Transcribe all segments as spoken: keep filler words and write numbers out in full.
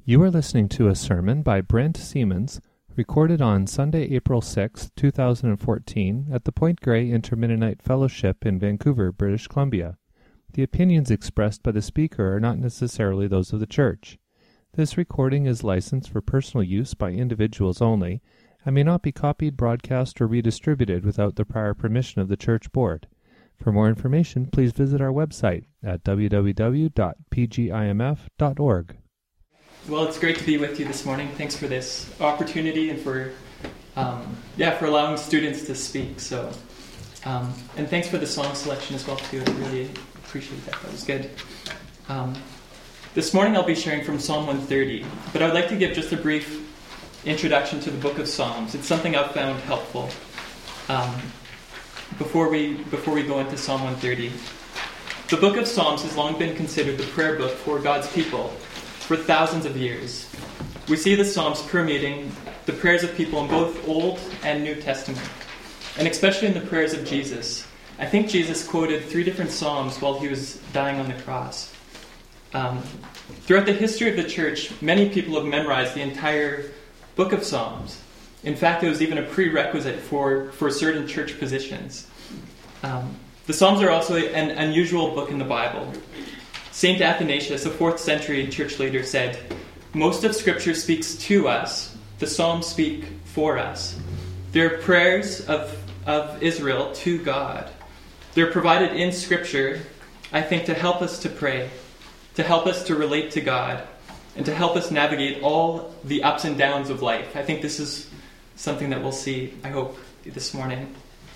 You are listening to a sermon by Brent Siemens, recorded on Sunday, April sixth, two thousand fourteen, at the Point Grey Intermennonite Fellowship in Vancouver, British Columbia. The opinions expressed by the speaker are not necessarily those of the church. This recording is licensed for personal use by individuals only, and may not be copied, broadcast, or redistributed without the prior permission of the church board. For more information, please visit our website at w w w dot p g i m f dot org. Well, it's great to be with you this morning. Thanks for this opportunity and for, um, yeah, for allowing students to speak. So, um, and thanks for the song selection as well too. I really appreciate that. That was good. Um, this morning I'll be sharing from Psalm one thirty, but I'd like to give just a brief introduction to the book of Psalms. It's something I've found helpful. Um, before we before we go into Psalm one thirty, the book of Psalms has long been considered the prayer book for God's people. For thousands of years, we see the Psalms permeating the prayers of people in both Old and New Testament, and especially in the prayers of Jesus. I think Jesus quoted three different Psalms while he was dying on the cross. Um, throughout the history of the church, many people have memorized the entire book of Psalms. In fact, it was even a prerequisite for, for certain church positions. Um, the Psalms are also an unusual book in the Bible. Saint Athanasius, a fourth century church leader, said, "Most of Scripture speaks to us. The Psalms speak for us. They're prayers of, of Israel to God. They're provided in Scripture, I think, to help us to pray, to help us to relate to God, and to help us navigate all the ups and downs of life." I think this is something that we'll see, I hope, this morning.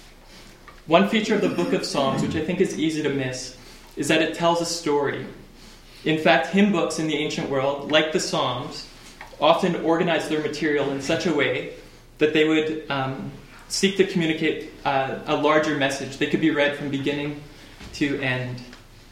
One feature of the book of Psalms, which I think is easy to miss, is that it tells a story. In fact, hymn books in the ancient world, like the Psalms, often organized their material in such a way that they would um, seek to communicate uh, a larger message. They could be read from beginning to end.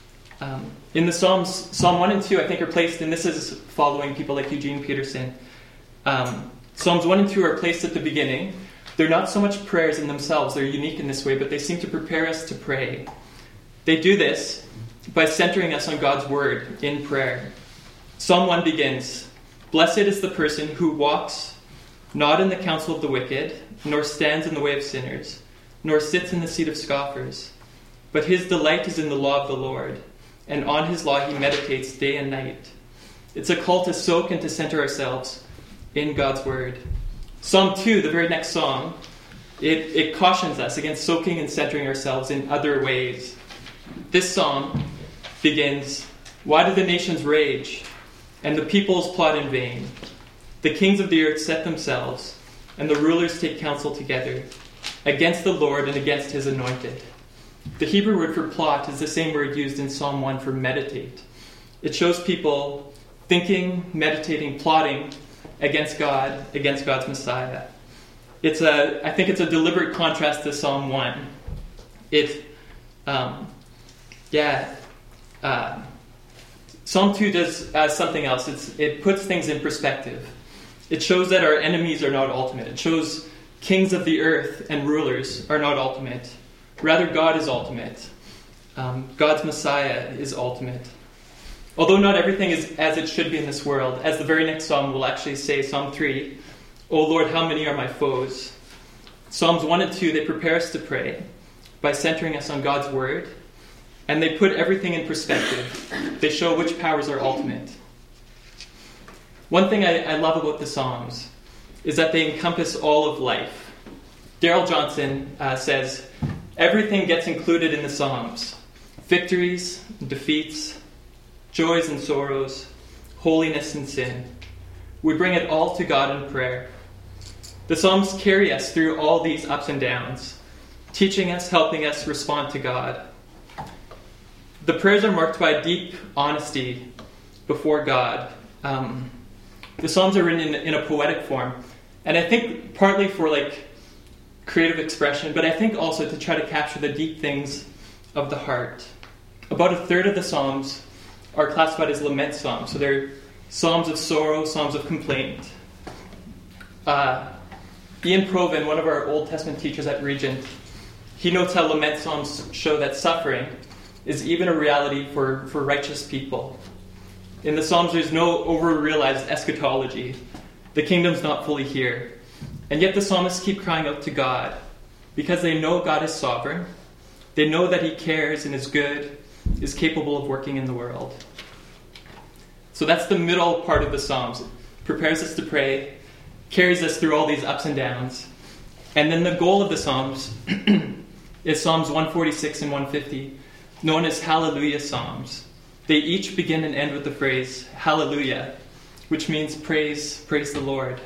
Um, in the Psalms, Psalm one and two, I think, are placed, and this is following people like Eugene Peterson. Um, Psalms one and two are placed at the beginning. They're not so much prayers in themselves, they're unique in this way, but they seem to prepare us to pray. They do this by centering us on God's word in prayer. Psalm one begins, "Blessed is the person who walks not in the counsel of the wicked, nor stands in the way of sinners, nor sits in the seat of scoffers. But his delight is in the law of the Lord, and on his law he meditates day and night." It's a call to soak and to center ourselves in God's word. Psalm two, the very next psalm, it, it cautions us against soaking and centering ourselves in other ways. This psalm begins, "Why do the nations rage, and the peoples plot in vain? The kings of the earth set themselves, and the rulers take counsel together, against the Lord and against his anointed." The Hebrew word for plot is the same word used in Psalm one for meditate. It shows people thinking, meditating, plotting against God, against God's Messiah. It's a, I think it's a deliberate contrast to Psalm one. It, um, yeah, uh, Psalm two does uh, something else. It's, it puts things in perspective. It shows that our enemies are not ultimate. It shows kings of the earth and rulers are not ultimate. Rather, God is ultimate. Um, God's Messiah is ultimate. Although not everything is as it should be in this world, as the very next psalm will actually say, Psalm three, "O Lord, how many are my foes?" Psalms one and two, they prepare us to pray by centering us on God's word, and they put everything in perspective. They show which powers are ultimate. One thing I, I love about the Psalms is that they encompass all of life. Darrell Johnson uh, says, "Everything gets included in the Psalms. Victories, defeats, joys and sorrows, holiness and sin. We bring it all to God in prayer." The Psalms carry us through all these ups and downs, teaching us, helping us respond to God. The prayers are marked by deep honesty before God. Um, the Psalms are written in, in a poetic form, and I think partly for like creative expression, but I think also to try to capture the deep things of the heart. About a third of the Psalms are classified as lament psalms. So they're psalms of sorrow, psalms of complaint. Uh, Ian Provan, one of our Old Testament teachers at Regent, he notes how lament psalms show that suffering is even a reality for, for righteous people. In the Psalms, there's no over-realized eschatology. The kingdom's not fully here. And yet the psalmists keep crying out to God because they know God is sovereign. They know that he cares and is good, is capable of working in the world. So that's the middle part of the Psalms. It prepares us to pray, carries us through all these ups and downs. And then the goal of the Psalms is Psalms one forty-six and one fifty, known as Hallelujah Psalms. They each begin and end with the phrase, Hallelujah, which means praise, praise the Lord.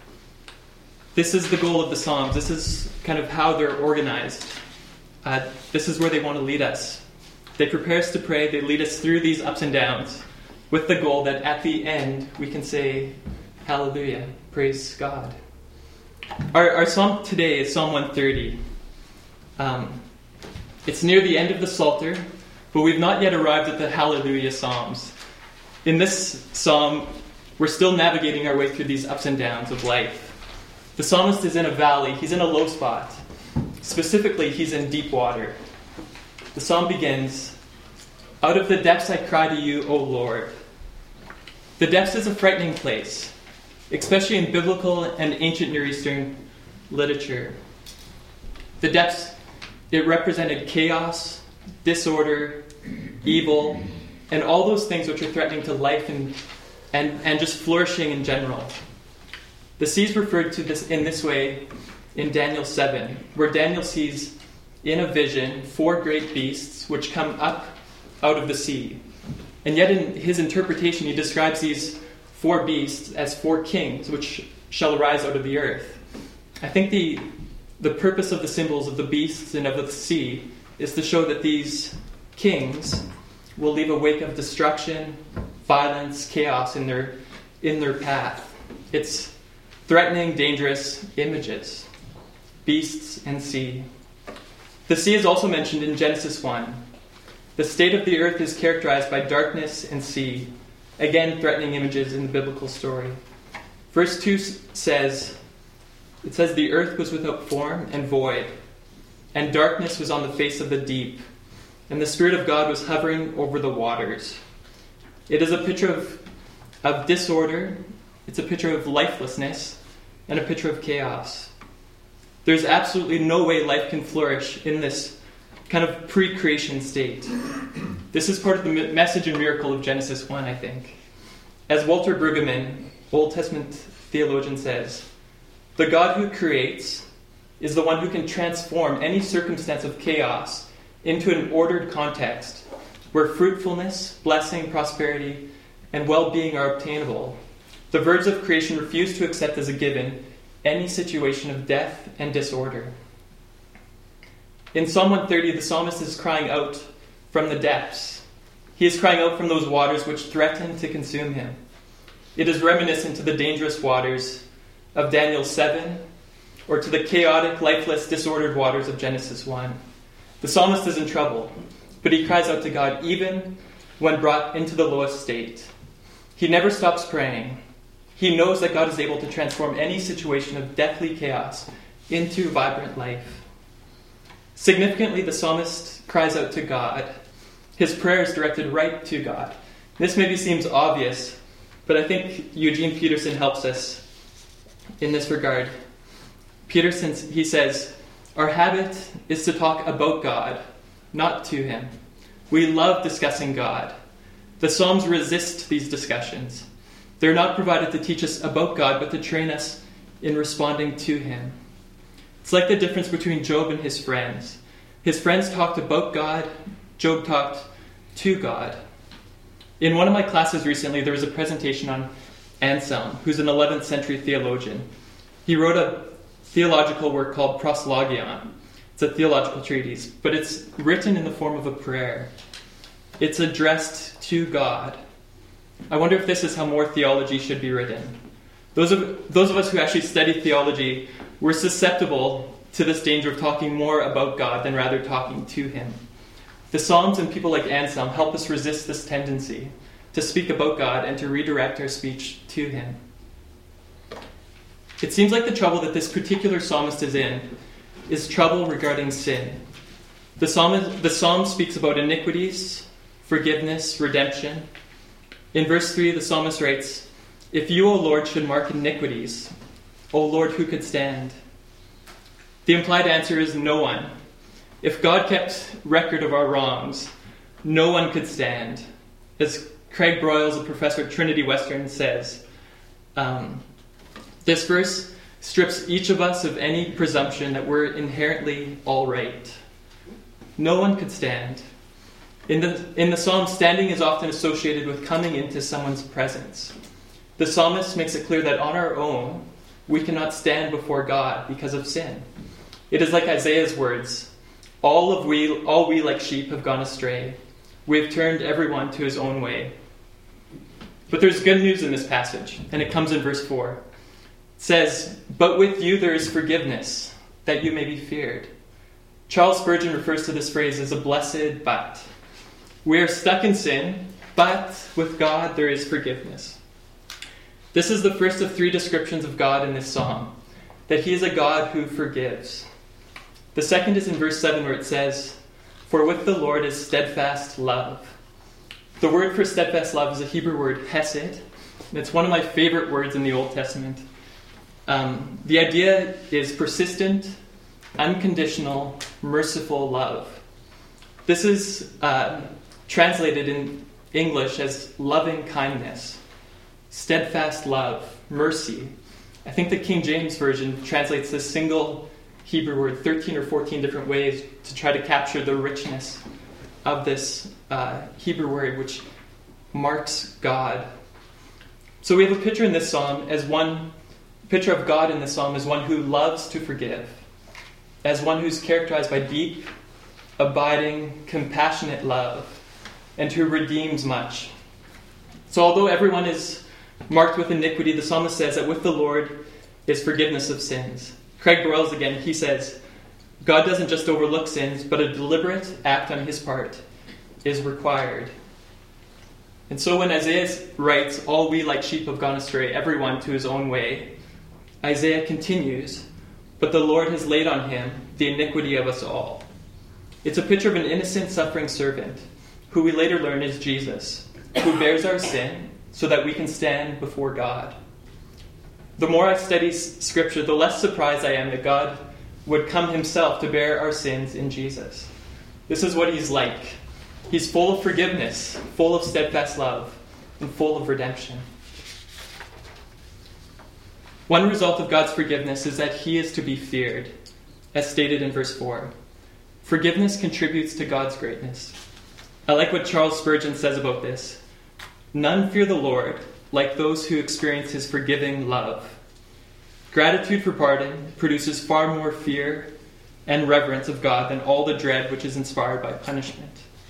This is the goal of the Psalms. This is kind of how they're organized. Uh, this is where they want to lead us. They prepare us to pray. They lead us through these ups and downs with the goal that at the end we can say, Hallelujah, praise God. Our, our psalm today is Psalm one thirty. Um, it's near the end of the Psalter, but we've not yet arrived at the Hallelujah Psalms. In this psalm, we're still navigating our way through these ups and downs of life. The psalmist is in a valley. He's in a low spot. Specifically, he's in deep water. The psalm begins, "Out of the depths I cry to you, O Lord." The depths is a frightening place, especially in biblical and ancient Near Eastern literature. The depths, it represented chaos, disorder, evil, and all those things which are threatening to life and, and, and just flourishing in general. The sea is referred to this in this way in Daniel seven, where Daniel sees in a vision four great beasts which come up out of the sea. And yet in his interpretation, he describes these four beasts as four kings which shall arise out of the earth. I think the, the purpose of the symbols of the beasts and of the sea is to show that these kings will leave a wake of destruction, violence, chaos in their, in their path. It's threatening, dangerous images. Beasts and sea. The sea is also mentioned in Genesis one. The state of the earth is characterized by darkness and sea. Again, threatening images in the biblical story. Verse two says, it says, "The earth was without form and void, and darkness was on the face of the deep, and the Spirit of God was hovering over the waters." It is a picture of, of disorder, it's a picture of lifelessness, and a picture of chaos. There's absolutely no way life can flourish in this kind of pre-creation state. This is part of the message and miracle of Genesis one, I think. As Walter Brueggemann, Old Testament theologian, says, "The God who creates is the one who can transform any circumstance of chaos into an ordered context where fruitfulness, blessing, prosperity, and well-being are obtainable. The verbs of creation refuse to accept as a given any situation of death and disorder." In Psalm one thirty, the psalmist is crying out from the depths. He is crying out from those waters which threaten to consume him. It is reminiscent to the dangerous waters of Daniel seven, or to the chaotic, lifeless, disordered waters of Genesis one. The psalmist is in trouble, but he cries out to God even when brought into the lowest state. He never stops praying. He knows that God is able to transform any situation of deathly chaos into vibrant life. Significantly, the psalmist cries out to God. His prayer is directed right to God. This maybe seems obvious, but I think Eugene Peterson helps us in this regard. Peterson, he says, "Our habit is to talk about God, not to him. We love discussing God. The Psalms resist these discussions. They're not provided to teach us about God, but to train us in responding to him." It's like the difference between Job and his friends. His friends talked about God. Job talked to God. In one of my classes recently, there was a presentation on Anselm, who's an eleventh century theologian. He wrote a theological work called Proslogion. It's a theological treatise, but it's written in the form of a prayer. It's addressed to God. I wonder if this is how more theology should be written. Those of, those of us who actually study theology, we're susceptible to this danger of talking more about God than rather talking to him. The Psalms and people like Anselm help us resist this tendency to speak about God and to redirect our speech to him. It seems like the trouble that this particular psalmist is in is trouble regarding sin. The psalm, the psalm speaks about iniquities, forgiveness, redemption. In verse three, the psalmist writes, "If you, O Lord, should mark iniquities, O Lord, who could stand?" The implied answer is no one. If God kept record of our wrongs, no one could stand. As Craig Broyles, a professor at Trinity Western, says, um, this verse strips each of us of any presumption that we're inherently all right. No one could stand. In the, in the psalm, standing is often associated with coming into someone's presence. The psalmist makes it clear that on our own, we cannot stand before God because of sin. It is like Isaiah's words, all of we, all we like sheep have gone astray. We have turned everyone to his own way. But there's good news in this passage, and it comes in verse four. It says, "But with you there is forgiveness, that you may be feared." Charles Spurgeon refers to this phrase as a blessed but. We are stuck in sin, but with God there is forgiveness. This is the first of three descriptions of God in this psalm, that he is a God who forgives. The second is in verse seven, where it says, "For with the Lord is steadfast love." The word for steadfast love is a Hebrew word, hesed, and it's one of my favorite words in the Old Testament. Um, the idea is persistent, unconditional, merciful love. This is uh, translated in English as loving kindness, steadfast love, mercy. I think the King James Version translates this single Hebrew word thirteen or fourteen different ways to try to capture the richness of this uh, Hebrew word, which marks God. So we have a picture in this psalm as one picture of God in this psalm as one who loves to forgive, as one who's characterized by deep, abiding, compassionate love, and who redeems much. So although everyone is marked with iniquity, the psalmist says that with the Lord is forgiveness of sins. Craig Broyles again, he says, God doesn't just overlook sins, but a deliberate act on his part is required. And so when Isaiah writes, "All we like sheep have gone astray, everyone to his own way," Isaiah continues, "But the Lord has laid on him the iniquity of us all." It's a picture of an innocent, suffering servant, who we later learn is Jesus, who bears our sin so that we can stand before God. The more I study Scripture, the less surprised I am that God would come himself to bear our sins in Jesus. This is what he's like. He's full of forgiveness, full of steadfast love, and full of redemption. One result of God's forgiveness is that he is to be feared, as stated in verse four. Forgiveness contributes to God's greatness. I like what Charles Spurgeon says about this. "None fear the Lord like those who experience his forgiving love. Gratitude for pardon produces far more fear and reverence of God than all the dread which is inspired by punishment."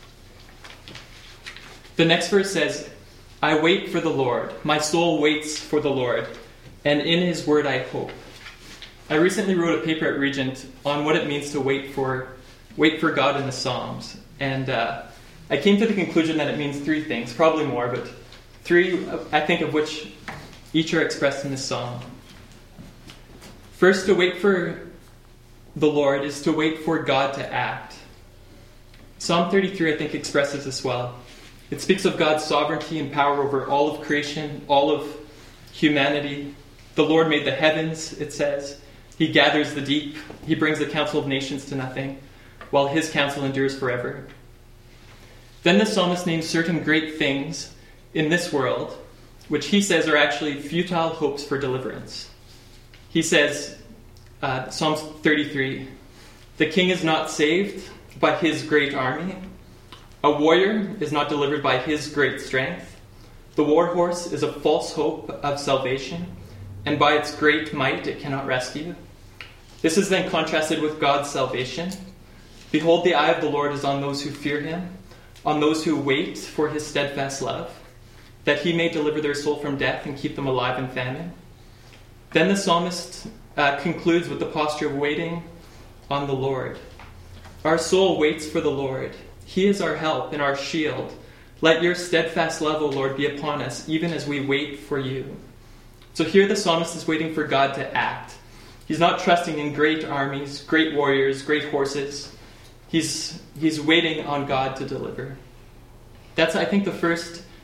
The next verse says, "I wait for the Lord. My soul waits for the Lord, and in his word I hope." I recently wrote a paper at Regent on what it means to wait for wait for God in the Psalms. And uh, I came to the conclusion that it means three things, probably more, but three, I think, of which each are expressed in this psalm. First, to wait for the Lord is to wait for God to act. Psalm thirty-three, I think, expresses this well. It speaks of God's sovereignty and power over all of creation, all of humanity. The Lord made the heavens, it says. He gathers the deep. He brings the counsel of nations to nothing, while his counsel endures forever. Then the psalmist names certain great things in this world, which he says are actually futile hopes for deliverance. He says, uh, Psalm thirty-three, "The king is not saved by his great army. A warrior is not delivered by his great strength. The war horse is a false hope of salvation, and by its great might it cannot rescue." This is then contrasted with God's salvation. "Behold, the eye of the Lord is on those who fear him, on those who wait for his steadfast love, that he may deliver their soul from death and keep them alive in famine." Then the psalmist uh, concludes with the posture of waiting on the Lord. Our soul waits for the Lord. He is our help and our shield. Let your steadfast love, O Lord, be upon us, even as we wait for you. So here the psalmist is waiting for God to act. He's not trusting in great armies, great warriors, great horses. He's, he's waiting on God to deliver. That's, I think, the first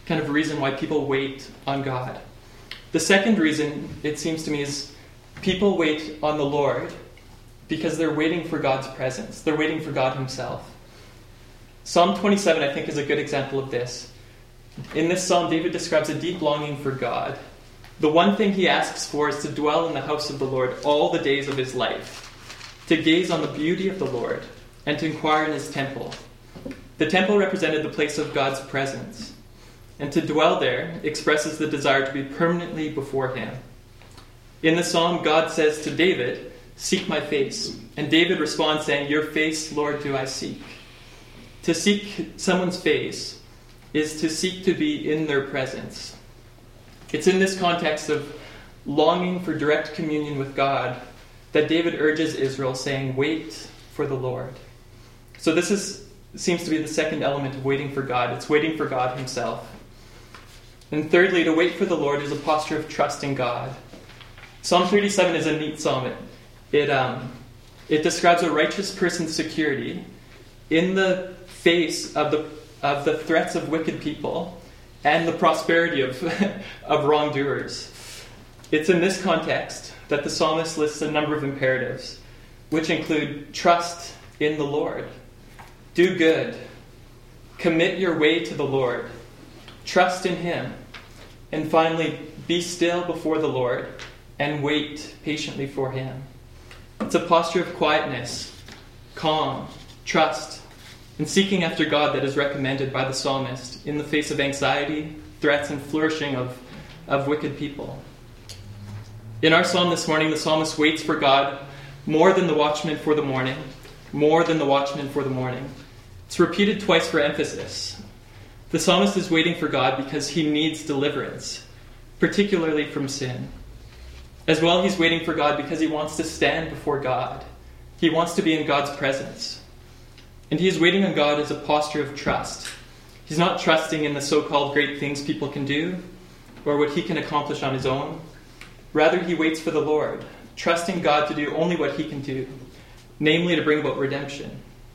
kind of reason why people wait on God. The second reason, it seems to me, is people wait on the Lord because they're waiting for God's presence. They're waiting for God himself. Psalm twenty-seven, I think, is a good example of this. In this psalm, David describes a deep longing for God. The one thing he asks for is to dwell in the house of the Lord all the days of his life, to gaze on the beauty of the Lord, and to inquire in his temple. The temple represented the place of God's presence, and to dwell there expresses the desire to be permanently before him. In the psalm, God says to David, "Seek my face." And David responds saying, "Your face, Lord, do I seek." To seek someone's face is to seek to be in their presence. It's in this context of longing for direct communion with God that David urges Israel, saying, "Wait for the Lord." So this is seems to be the second element of waiting for God. It's waiting for God himself. And thirdly, to wait for the Lord is a posture of trust in God. Psalm thirty-seven is a neat psalm. It, it, um, it describes a righteous person's security in the face of the, of the threats of wicked people and the prosperity of, of wrongdoers. It's in this context that the psalmist lists a number of imperatives, which include trust in the Lord, do good, commit your way to the Lord, trust in him, and finally, be still before the Lord and wait patiently for him. It's a posture of quietness, calm, trust, and seeking after God that is recommended by the psalmist in the face of anxiety, threats, and flourishing of, of wicked people. In our psalm this morning, the psalmist waits for God more than the watchman for the morning, more than the watchman for the morning. It's repeated twice for emphasis. The psalmist is waiting for God because he needs deliverance, particularly from sin. As well, he's waiting for God because he wants to stand before God. He wants to be in God's presence. And he is waiting on God as a posture of trust. He's not trusting in the so-called great things people can do or what he can accomplish on his own. Rather, he waits for the Lord, trusting God to do only what he can do, namely to bring about redemption.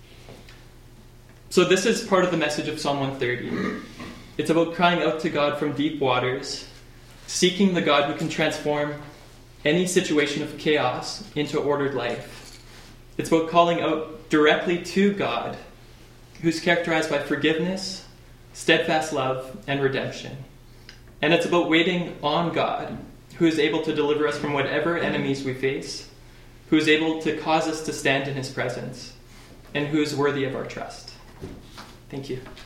So this is part of the message of Psalm one thirty. It's about crying out to God from deep waters, seeking the God who can transform any situation of chaos into ordered life. It's about calling out directly to God, who's characterized by forgiveness, steadfast love, and redemption. And it's about waiting on God, who is able to deliver us from whatever enemies we face, who is able to cause us to stand in his presence, and who is worthy of our trust. Thank you.